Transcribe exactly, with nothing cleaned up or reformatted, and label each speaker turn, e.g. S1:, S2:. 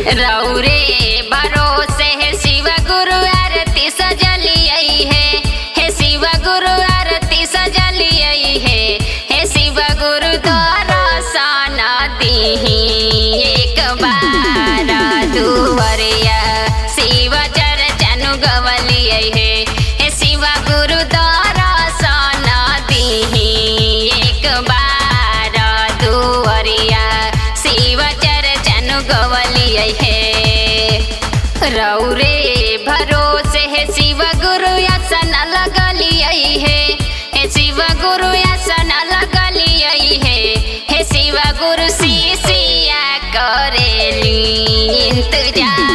S1: रौरे भरोसे है शिव गुरु आरती सजली आई है, हे शिव गुरु आरती सजली आई है, हे शिव गुरु दर्शन दीही एक बार दुवरिया शिव चर्चन गवली आई है, हे शिव गुरु दर्शन दीही एक बार दुवरिया शिव चर्चन गवली आई है। रौरे भरोसे है शिव गुरु आसन लगली आई है, हे शिव गुरु आसन लगली आई है, हे शिव गुरु शिष्या करेली इंतजार।